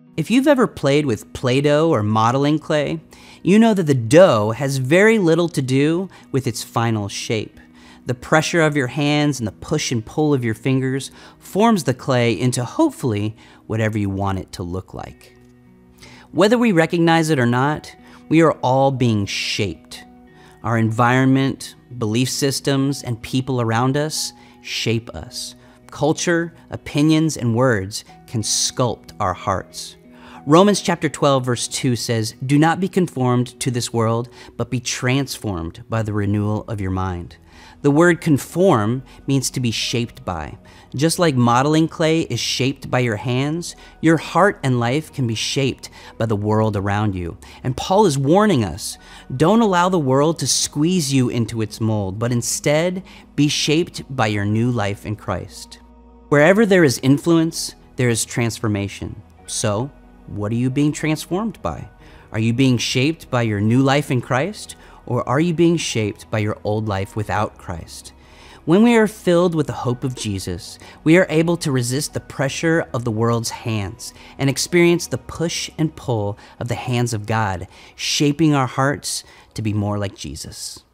If you've ever played with Play-Doh or modeling clay, you know that the dough has very little to do with its final shape. The pressure of your hands and the push and pull of your fingers forms the clay into hopefully whatever you want it to look like. Whether we recognize it or not, we are all being shaped. Our environment, belief systems, and people around us shape us. Culture, opinions, and words can sculpt our hearts. Romans chapter 12 verse 2 says, "Do not be conformed to this world, but be transformed by the renewal of your mind." The word conform means to be shaped by. Just like modeling clay is shaped by your hands, your heart and life can be shaped by the world around you. And Paul is warning us, don't allow the world to squeeze you into its mold, but instead be shaped by your new life in Christ. Wherever there is influence, there is transformation. So, what are you being transformed by? Are you being shaped by your new life in Christ? Or are you being shaped by your old life without Christ? When we are filled with the hope of Jesus, we are able to resist the pressure of the world's hands and experience the push and pull of the hands of God, shaping our hearts to be more like Jesus.